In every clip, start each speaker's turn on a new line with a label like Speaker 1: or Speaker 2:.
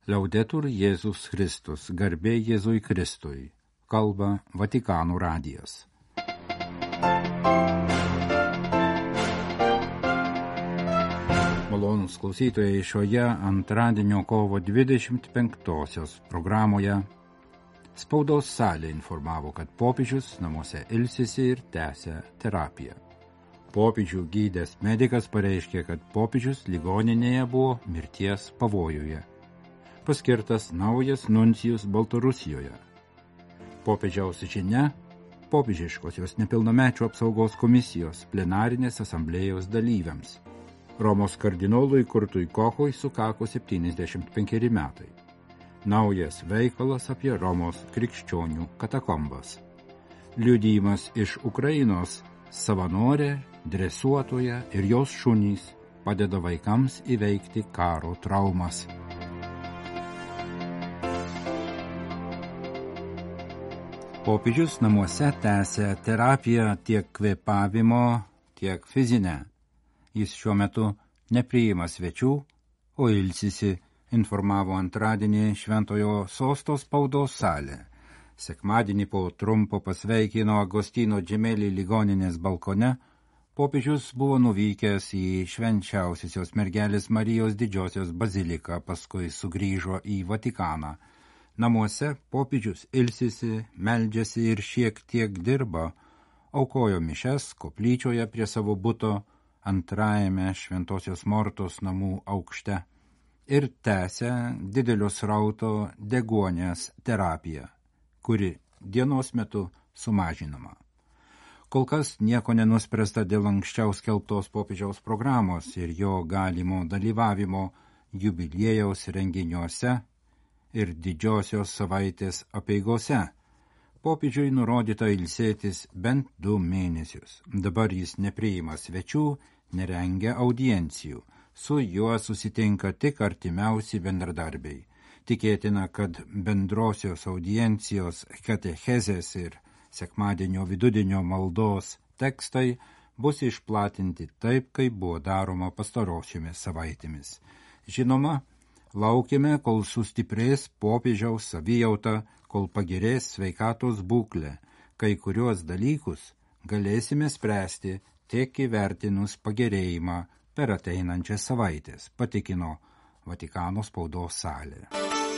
Speaker 1: Laudetur Jėzus Kristus, garbė Jėzui Kristui, kalba Vatikano radijas. Malonūs klausytojai, šioje antradienio kovo 25-osios programoje spaudos salė informavo, kad popiežius namuose ilsisi ir tęsia terapiją. Popiežių gydęs medikas pareiškė, kad popiežius ligoninėje buvo mirties pavojuje. Paskirtas naujas nuncijus Baltarusijoje. Popiežiaus žinia – popiežiškosios nepilnamečių apsaugos komisijos plenarinės asamblėjos dalyviams. Romos kardinolui Kurtui Kochui sukako 75 metai. Naujas veikalas apie Romos krikščionių katakombas. Liudijimas iš Ukrainos – savanorė, dresuotoja ir jos šunys padeda vaikams įveikti karo traumas. Popiežius namuose tęsia terapiją tiek kvėpavimo, tiek fizinę. Jis šiuo metu nepriima svečių, o ilsisi, informavo antradienį Šventojo Sosto spaudos salė. Sekmadienį po trumpo pasveikino Agostino Gemelli ligoninės balkone, popiežius buvo nuvykęs į Švenčiausiosios mergelės Marijos didžiosios baziliką, paskui sugrįžo į Vatikaną. Namuose popiežius ilsisi, meldžiasi ir šiek tiek dirba, aukojo mišes koplyčioje prie savo buto antrajame Šventosios Mortos namų aukšte ir tęsia didelio srauto deguonies terapiją, kuri dienos metu sumažinama. Kol kas nieko nenuspręsta dėl anksčiau skelbtos popiežiaus programos ir jo galimo dalyvavimo jubiliejaus renginiuose ir didžiosios savaitės apeigose. Popiežiui nurodyta ilsėtis bent 2 mėnesius. Dabar jis nepriima svečių, nerengia audiencijų. Su juo susitinka tik artimiausi bendradarbiai. Tikėtina, kad bendrosios audiencijos katechezės ir sekmadienio vidudienio maldos tekstai bus išplatinti taip, kaip buvo daroma pastarosiomis savaitėmis. Žinoma, laukime, kol sustiprės popiežiaus savijauta, kol pagerės sveikatos būklė. Kai kuriuos dalykus galėsime spręsti tik įvertinus pagerėjimą per ateinančias savaitės, patikino Vatikano spaudos salė.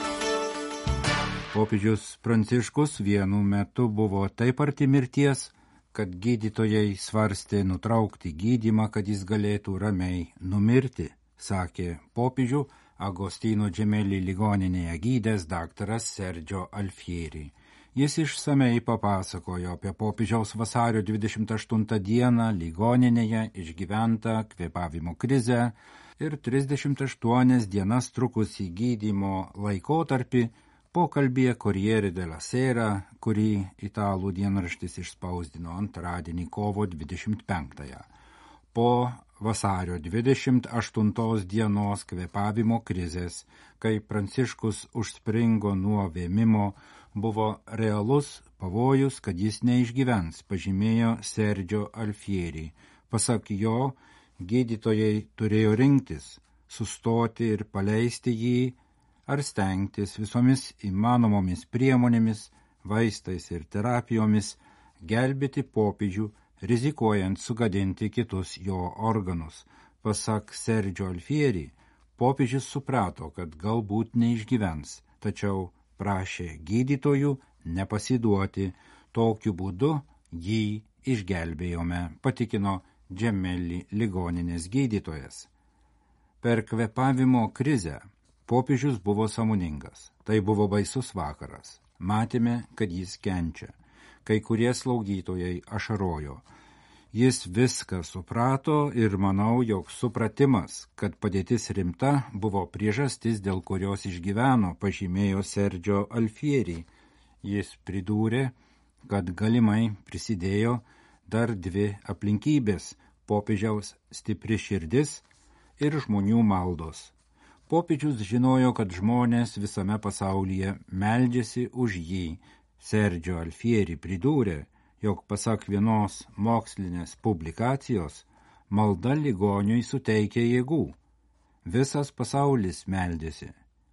Speaker 1: Popiežius Pranciškus vienu metu buvo taip arti mirties, kad gydytojai svarstė nutraukti gydymą, kad jis galėtų ramiai numirti, sakė popiežių Agostino Gemelli ligoninėje gydęs daktaras Sergio Alfieri. Jis išsamei papasakojo apie popiežiaus vasario 28 dieną ligoninėje išgyventą kvėpavimo krizę ir 38 dienas trukusį gydymo laikotarpį pokalbyje Corriere della Sera, kurį italų dienraštis išspausdino antradienį kovo 25-ąją. Po vasario 28 dienos kvėpavimo krizės, kai Pranciškus užspringo nuo vėmimo, buvo realus pavojus, kad jis neišgyvens, pažymėjo Sergio Alfieri. Pasak jo, gydytojai turėjo rinktis, sustoti ir paleisti jį, ar stengtis visomis įmanomomis priemonėmis, vaistais ir terapijomis gelbėti popiežių, rizikuojant sugadinti kitus jo organus. Pasak Sergio Alfieri, popiežius suprato, kad galbūt neišgyvens, tačiau prašė gydytojų nepasiduoti. Tokiu būdu jį išgelbėjome, patikino Gemelli ligoninės gydytojas. Per kvėpavimo krizę popiežius buvo sąmoningas. Tai buvo baisus vakaras. Matėme, kad jis kenčia. Kai kurie slaugytojai ašarojo. Jis viską suprato ir manau, jog supratimas, kad padėtis rimta, buvo priežastis, dėl kurios išgyveno, pažymėjo Sergio Alfieri. Jis pridūrė, kad galimai prisidėjo dar 2 aplinkybės – popiežiaus stipri širdis ir žmonių maldos. Popiežius žinojo, kad žmonės visame pasaulyje meldžiasi už jį. Sergio Alfieri pridūrė, jog pasak vienos mokslinės publikacijos, malda ligoniui suteikia jėgų. Visas pasaulis meldėsi.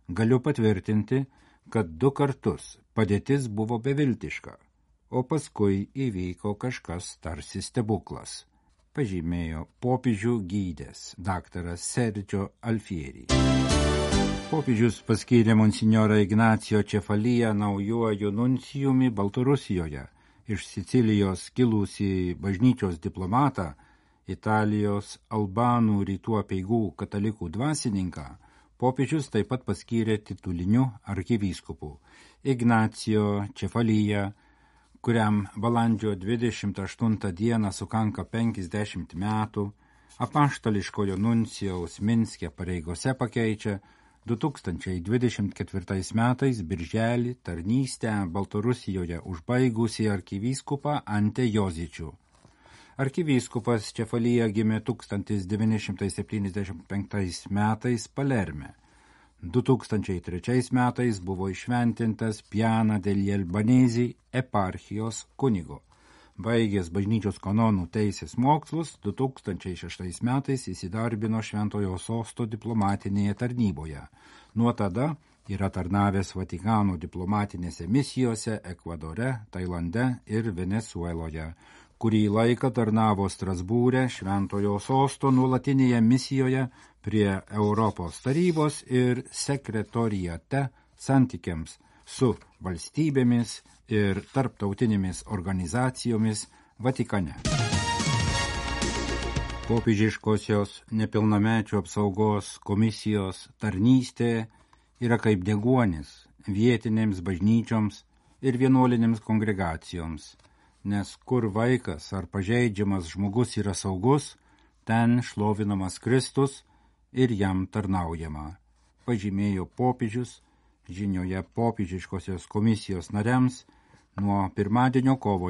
Speaker 1: Galiu patvirtinti, kad 2 kartus padėtis buvo beviltiška, o paskui įvyko kažkas tarsi stebuklas, pažymėjo popiežių gydęs daktaras Sergio Alfieri. Popiežius paskyrė monsinjorą Ignacio Cefaliją naujuoju nuncijumi Baltarusijoje, iš Sicilijos kilusį bažnyčios diplomatą, Italijos albanų rytų apeigų katalikų dvasininką, popiežius taip pat paskyrė tituliniu arkivyskupu Ignacio Cefaliją, kuriam balandžio 28 dieną sukanka 50 metų, apaštališkojo nuncijaus Minske pareigose pakeičia 2024 metais birželį tarnystę Baltarusijoje užbaigusį arkivyskupą Ante Jozičių. Arkivyskupas Cefalija gimė 1975 metais Palerme. 2003 metais buvo išventintas Piana degli Albanesi eparchijos kunigo. Baigęs bažnyčios kanonų teisės mokslus, 2006 metais įsidarbino Šventojo Sosto diplomatinėje tarnyboje. Nuo tada yra tarnavęs Vatikano diplomatinėse misijose Ekvadore, Tailande ir Venesueloje. Kurį laiką tarnavo Strasbūre Šventojo Sosto nuolatinėje misijoje prie Europos tarybos ir sekretoriate santykiams su valstybėmis ir tarptautinėmis organizacijomis Vatikane. Popiežiškosios nepilnamečių apsaugos komisijos tarnystė yra kaip deguonis vietinėms bažnyčioms ir vienuolinėms kongregacijoms, nes kur vaikas ar pažeidžiamas žmogus yra saugus, ten šlovinamas Kristus ir jam tarnaujama, pažymėjo popiežius žinioje popiežiškosios komisijos nariams nuo pirmadienio kovo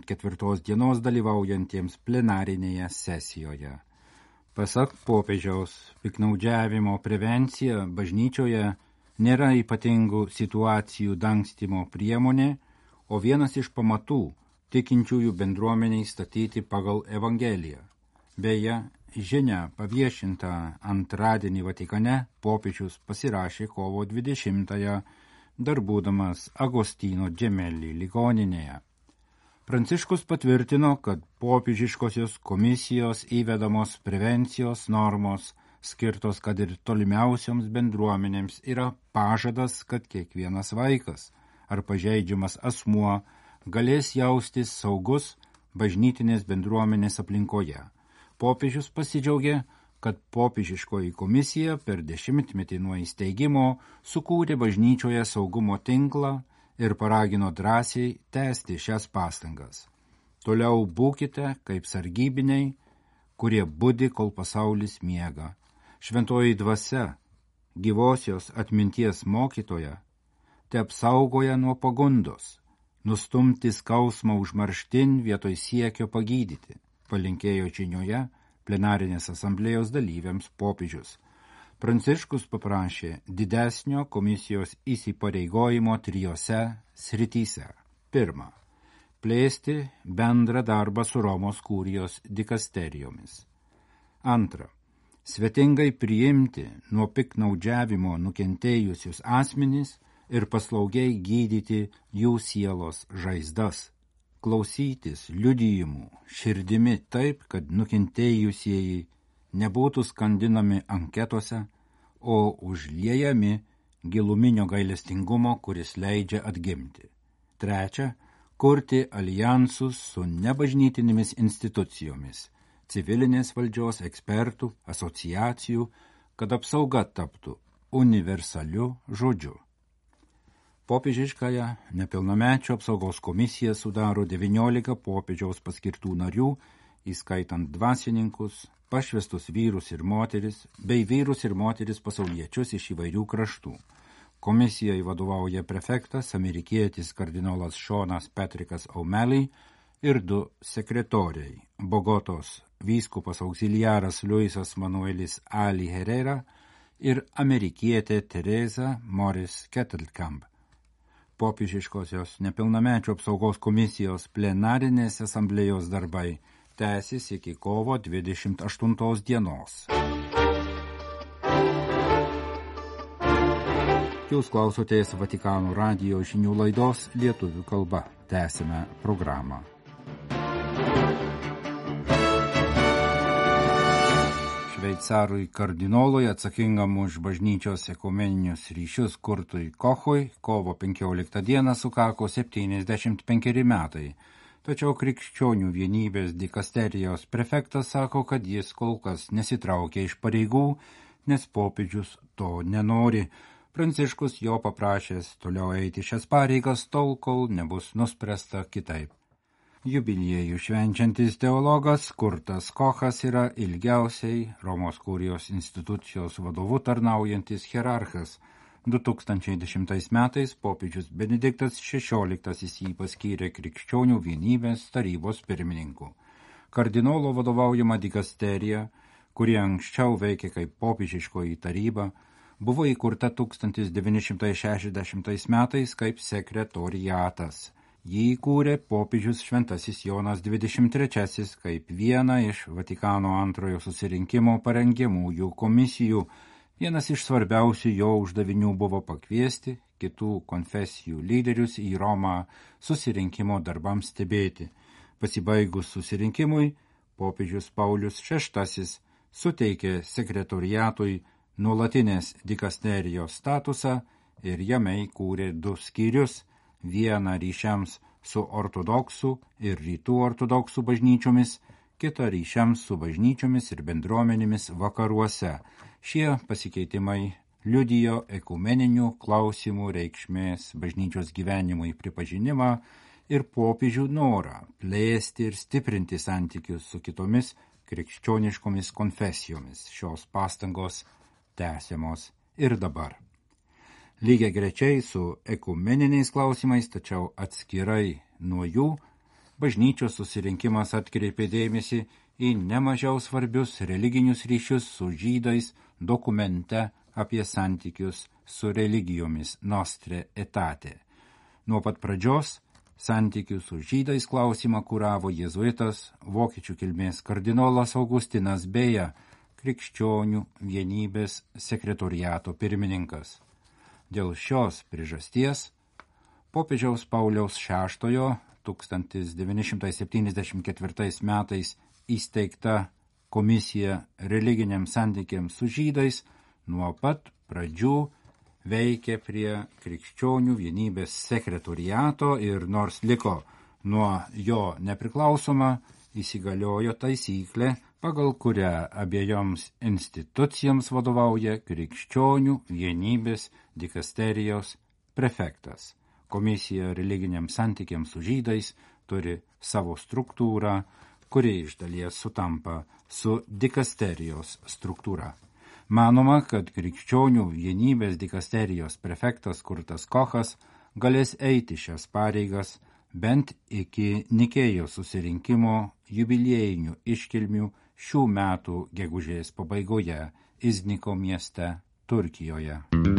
Speaker 1: 24 dienos dalyvaujantiems plenarinėje sesijoje. Pasak popiežiaus, piktnaudžiavimo prevencija bažnyčioje nėra ypatingų situacijų dangstymo priemonė, o vienas iš pamatų tikinčiųjų bendruomeniai statyti pagal Evangeliją. Beje, žinia paviešinta antradienį Vatikane popiežius pasirašė kovo 20-ąją, dar būdamas Agostino Gemelli ligoninėje. Pranciškus patvirtino, kad popiežiškosios komisijos įvedamos prevencijos normos, skirtos kad ir tolimiausioms bendruomenėms, yra pažadas, kad kiekvienas vaikas ar pažeidžiamas asmuo galės jaustis saugus bažnytinės bendruomenės aplinkoje. Popiežius pasidžiaugė, kad popiežiškoji komisija per 10-metį nuo įsteigimo sukūrė bažnyčioje saugumo tinklą ir paragino drąsiai tęsti šias pastangas. Toliau būkite kaip sargybiniai, kurie budi, kol pasaulis miega. Šventoji dvasia, gyvosios atminties mokytoja, te apsaugoja nuo pagundos, nustumti skausmą užmarštin vietoj siekio pagydyti, palinkėjo žinioje plenarinės asamblėjos dalyviams popiežius. Pranciškus paprašė didesnio komisijos įsipareigojimo 3 srityse. 1. Plėsti bendrą darbą su Romos kurijos dikasterijomis. 2. Svetingai priimti nuo piktnaudžiavimo nukentėjusius asmenys ir paslaugiai gydyti jų sielos žaizdas. Klausytis liudijimų širdimi taip, kad nukentėjusieji nebūtų skandinami anketose, o užliejami giluminio gailestingumo, kuris leidžia atgimti. 3. Kurti alijansus su nebažnytinėmis institucijomis, civilinės valdžios ekspertų, asociacijų, kad apsauga taptų universaliu žodžiu. Popiežiškąją nepilnamečių apsaugos komisiją sudaro 19 popiežiaus paskirtų narių, įskaitant dvasininkus, pašvestus vyrus ir moteris, bei vyrus ir moteris pasauliečius iš įvairių kraštų. Komisijai vadovauja prefektas, amerikietis kardinolas Seanas Patrickas O'Malley ir 2 sekretoriai, Bogotos vyskupas auxiliaras Luisas Manuelis Ali Herrera ir amerikietė Teresa Morris Kettlekamp. Popiežiškosios nepilnamečių apsaugos komisijos plenarinės asamblėjos darbai tęsis iki kovo 28 dienos. Jūs klausotės Vatikano radijo žinių laidos lietuvių kalba. Tęsime programą. Šveicarui kardinolui atsakingam už bažnyčios ekumeninius ryšius Kurtui Kochui kovo 15 dieną sukako 75 metai. Tačiau krikščionių vienybės dikasterijos prefektas sako, kad jis kol kas nesitraukia iš pareigų, nes popiežius to nenori. Pranciškus jo paprašęs toliau eiti šias pareigas tol, kol nebus nuspręsta kitaip. Jubiliejų švenčiantis teologas Kurtas Kochas yra ilgiausiai Romos kurijos institucijos vadovu tarnaujantis hierarchas. 2010 metais popiežius Benediktas XVI jį paskyrė krikščionių vienybės tarybos pirmininku. Kardinolo vadovaujama dikasterija, kuri anksčiau veikė kaip popiežiškoji taryba, buvo įkurta 1960 metais kaip sekretoriatas. Jį įkūrė popiežius Šventasis Jonas XXIII kaip vieną iš Vatikano antrojo susirinkimo parengiamųjų komisijų. Vienas iš svarbiausių jo uždavinių buvo pakviesti kitų konfesijų lyderius į Romą susirinkimo darbams stebėti. Pasibaigus susirinkimui, popiežius Paulius VI suteikė sekretoriatui nuolatinės dikasterijos statusą ir jame įkūrė 2 skyrius, vieną ryšiams su ortodoksų ir rytų ortodoksų bažnyčiomis, kitą ryšiams su bažnyčiomis ir bendruomenėmis vakaruose. Šie pasikeitimai liudijo ekumeninių klausimų reikšmės bažnyčios gyvenimui pripažinimą ir popiežių norą plėsti ir stiprinti santykius su kitomis krikščioniškomis konfesijomis. Šios pastangos tęsiamos ir dabar. Lygiai grečiai su ekumeniniais klausimais, tačiau atskirai nuo jų, bažnyčios susirinkimas atkreipė dėmesį į nemažiau svarbius religinius ryšius su žydais dokumente apie santykius su religijomis Nostre Aetate. Nuo pat pradžios santykių su žydais klausimą kuravo jėzuitas, vokiečių kilmės kardinolas Augustinas Beja, krikščionių vienybės sekretoriato pirmininkas. Dėl šios priežasties popiežiaus Pauliaus VI 1974 metais įsteigta komisija religiniams santykiams su žydais nuo pat pradžių veikė prie krikščionių vienybės sekretoriato ir nors liko nuo jo nepriklausoma, įsigaliojo taisyklė, pagal kurią abiejoms institucijoms vadovauja krikščionių vienybės dikasterijos prefektas. Komisija religiniams santykiams su žydais turi savo struktūrą, kuri iš dalies sutampa su dikasterijos struktūra. Manoma, kad krikščionių vienybės dikasterijos prefektas Kurtas Kochas galės eiti šias pareigas bent iki Nikėjos susirinkimo jubiliejinių iškilmių šių metų gegužės pabaigoje Izniko mieste Turkijoje.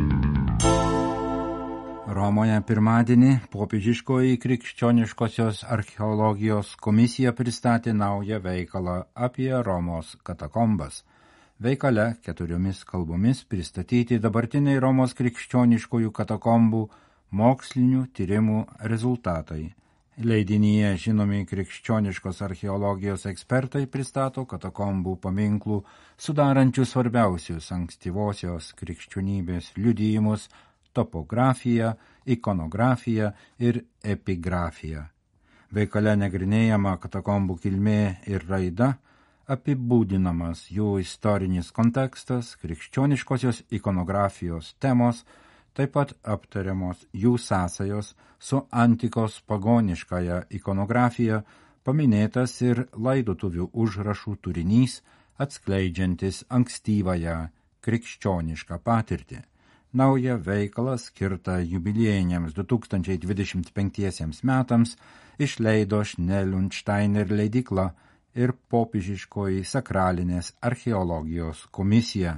Speaker 1: Romoje pirmadienį popiežiškoji krikščioniškosios archeologijos komisija pristatė naują veikalą apie Romos katakombas. Veikale 4 kalbomis pristatyti dabartiniai Romos krikščioniškojų katakombų mokslinių tyrimų rezultatai. Leidinyje žinomi krikščioniškos archeologijos ekspertai pristato katakombų paminklų sudarančių svarbiausius ankstyvosios krikščionybės liudijimus, topografiją, ikonografiją ir epigrafiją. Veikale nagrinėjama katakombų kilmė ir raida, apibūdinamas jų istorinis kontekstas, krikščioniškosios ikonografijos temos, taip pat aptariamos jų sąsajos su antikos pagoniškąja ikonografija, paminėtas ir laidotuvių užrašų turinys, atskleidžiantis ankstyvąją krikščionišką patirtį. Naują veikalą skirtą jubiliejiniams 2025 metams išleido Schnell&Steiner leidykla ir popiežiškoji sakralinės archeologijos komisija.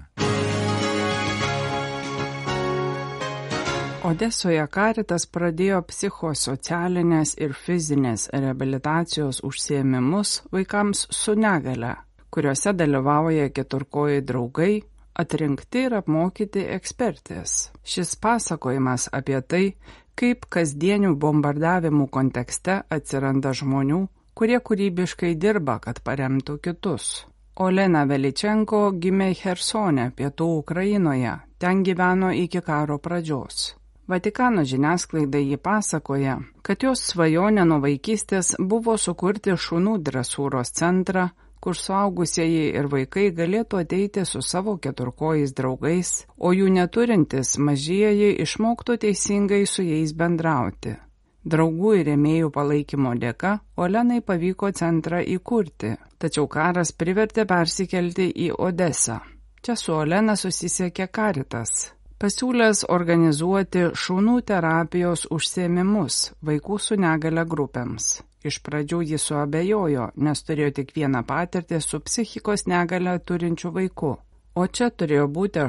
Speaker 2: Odesoje Caritas pradėjo psichosocialinės ir fizinės reabilitacijos užsiėmimus vaikams su negale, kuriuose dalyvauja keturkojai draugai, atrinkti ir apmokyti ekspertės. Šis pasakojimas apie tai, kaip kasdienių bombardavimų kontekste atsiranda žmonių, kurie kūrybiškai dirba, kad paremtų kitus. Olena Veličenko gimė Chersone, pietų Ukrainoje, ten gyveno iki karo pradžios. Vatikano žiniasklaidai ji pasakoja, kad jos svajonė nuo vaikystės buvo sukurti šunų dresūros centrą, kur suaugusieji ir vaikai galėtų ateiti su savo keturkojais draugais, o jų neturintis mažieji išmoktų teisingai su jais bendrauti. Draugų ir rėmėjų palaikymo dėka Olenai pavyko centrą įkurti, tačiau karas privertė persikelti į Odesą. Čia su Olena susisiekė Caritas, pasiūlęs organizuoti šunų terapijos užsiėmimus vaikų su negale grupėms. Iš pradžių jis suabejojo, nes turėjo tik vieną patirtį su psichikos negale turinčiu vaiku. O čia turėjo būti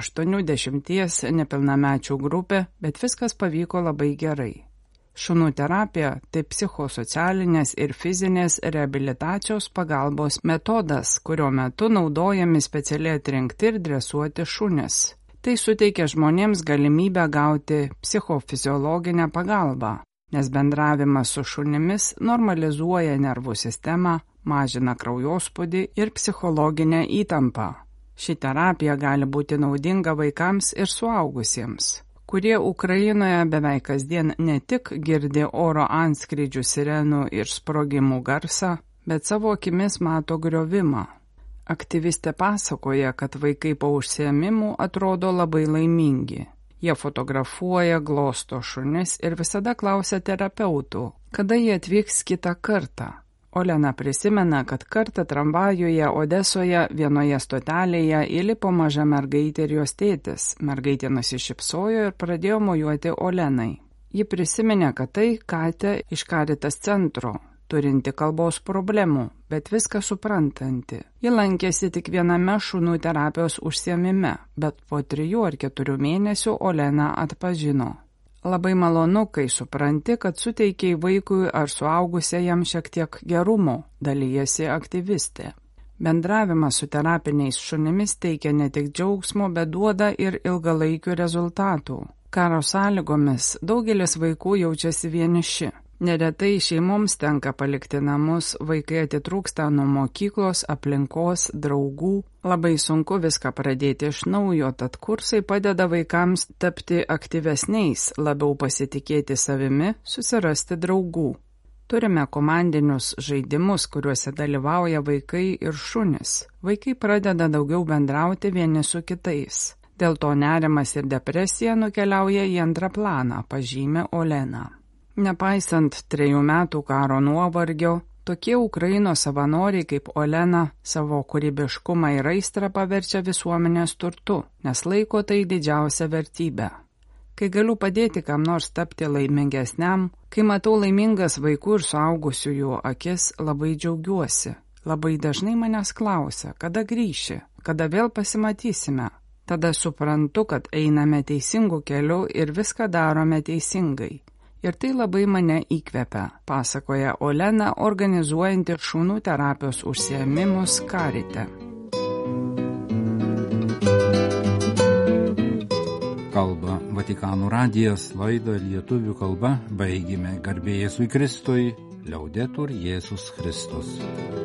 Speaker 2: 80 nepilnamečių grupė, bet viskas pavyko labai gerai. Šunų terapija – tai psichosocialinės ir fizinės reabilitacijos pagalbos metodas, kurio metu naudojami specialiai atrinkti ir dresuoti šunis. Tai suteikia žmonėms galimybę gauti psichofiziologinę pagalbą, nes bendravimas su šunimis normalizuoja nervų sistemą, mažina kraujospūdį ir psichologinę įtampą. Ši terapija gali būti naudinga vaikams ir suaugusiems, kurie Ukrainoje beveik kasdien ne tik girdi oro antskrydžių sirenų ir sprogimų garsą, bet savo akimis mato griovimą. Aktyvistė pasakoja, kad vaikai po užsiėmimų atrodo labai laimingi. Jie fotografuoja, glosto šunis ir visada klausia terapeutų, kada jie atvyks kitą kartą. Olena prisimena, kad kartą tramvajuje Odesoje vienoje stotelėje įlipo maža mergaitė ir jos tėtis. Mergaitė nusišypsojo ir pradėjo mojuoti Olenai. Ji prisiminė, kad tai Katė iš Caritas centro, turinti kalbos problemų, bet viską suprantanti. Ji lankėsi tik viename šunų terapijos užsiėmime, bet po 3 ar 4 mėnesių Olena atpažino. Labai malonu, kai supranti, kad suteikiai vaikui ar suaugusiajam šiek tiek gerumo, dalyjasi aktyvistė. Bendravimas su terapiniais šunimis teikia ne tik džiaugsmo, bet duoda ir ilgalaikių rezultatų. Karo sąlygomis daugelis vaikų jaučiasi vieniši. Neretai šeimoms tenka palikti namus, vaikai atitrūksta nuo mokyklos, aplinkos, draugų. Labai sunku viską pradėti iš naujo, tad kursai padeda vaikams tapti aktyvesniais, labiau pasitikėti savimi, susirasti draugų. Turime komandinius žaidimus, kuriuose dalyvauja vaikai ir šunys. Vaikai pradeda daugiau bendrauti vieni su kitais. Dėl to nerimas ir depresija nukeliauja į antrą planą, pažymė Olena. Nepaisant 3 metų karo nuovargio, tokie Ukrainos savanoriai kaip Olena savo kūrybiškumą ir aistrą paverčia visuomenės turtu, nes laiko tai didžiausia vertybė. Kai galiu padėti kam nors tapti laimingesniam, kai matau laimingas vaikų ir suaugusiųjų akis, labai džiaugiuosi. Labai dažnai manęs klausia, kada grįši, kada vėl pasimatysime. Tada suprantu, kad einame teisingu keliu ir viską darome teisingai. Ir tai labai mane įkvepia, pasakoja Olena, organizuojanti šunų terapijos užsiėmimus Carite.
Speaker 1: Kalba Vatikano radijas, laidą lietuvių kalba baigime. Garbė Jėzui Kristui, Liaudetur Jėzus Kristus.